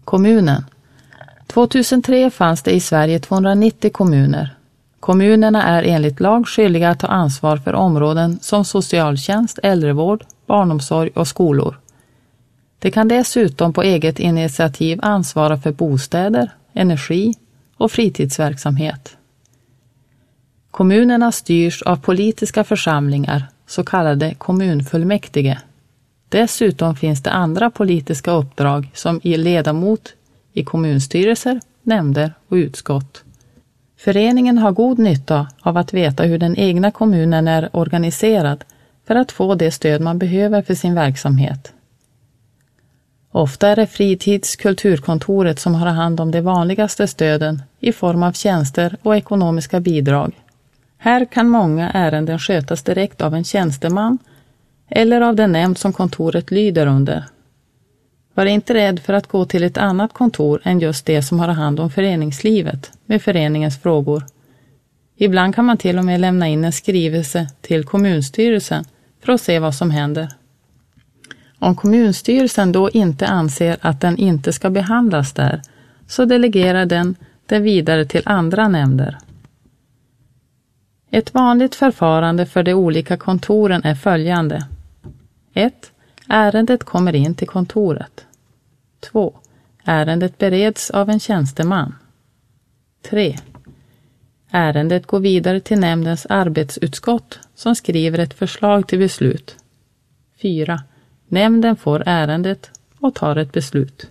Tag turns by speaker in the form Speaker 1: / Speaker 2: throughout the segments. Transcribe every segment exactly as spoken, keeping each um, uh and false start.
Speaker 1: Kommunen. tjugohundratre fanns det i Sverige tvåhundranittio kommuner. Kommunerna är enligt lag skyldiga att ta ansvar för områden som socialtjänst, äldrevård, barnomsorg och skolor. De kan dessutom på eget initiativ ansvara för bostäder, energi och fritidsverksamhet. Kommunerna styrs av politiska församlingar, så kallade kommunfullmäktige. Dessutom finns det andra politiska uppdrag som är ledamot i kommunstyrelser, nämnder och utskott. Föreningen har god nytta av att veta hur den egna kommunen är organiserad för att få det stöd man behöver för sin verksamhet. Ofta är det fritidskulturkontoret som har hand om de vanligaste stöden i form av tjänster och ekonomiska bidrag. Här kan många ärenden skötas direkt av en tjänsteman eller av den nämnd som kontoret lyder under. Var inte rädd för att gå till ett annat kontor än just det som har hand om föreningslivet med föreningens frågor. Ibland kan man till och med lämna in en skrivelse till kommunstyrelsen för att se vad som händer. Om kommunstyrelsen då inte anser att den inte ska behandlas där, så delegerar den det vidare till andra nämnder. Ett vanligt förfarande för de olika kontoren är följande. ett. Ärendet kommer in till kontoret. två. Ärendet bereds av en tjänsteman. tre. Ärendet går vidare till nämndens arbetsutskott som skriver ett förslag till beslut. fyra. Nämnden får ärendet och tar ett beslut.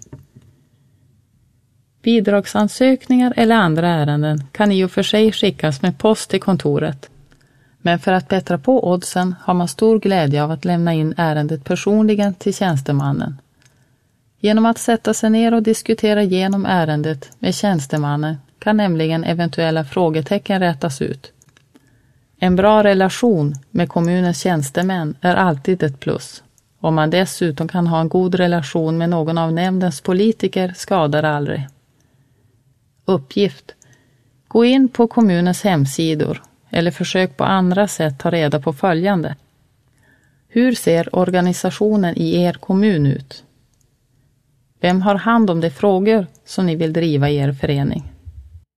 Speaker 1: Bidragsansökningar eller andra ärenden kan i och för sig skickas med post till kontoret. Men för att bättra på oddsen har man stor glädje av att lämna in ärendet personligen till tjänstemannen. Genom att sätta sig ner och diskutera igenom ärendet med tjänstemannen kan nämligen eventuella frågetecken rätas ut. En bra relation med kommunens tjänstemän är alltid ett plus. Om man dessutom kan ha en god relation med någon av nämndens politiker skadar aldrig. Uppgift. Gå in på kommunens hemsidor eller försök på andra sätt ta reda på följande. Hur ser organisationen i er kommun ut? Vem har hand om de frågor som ni vill driva i er förening?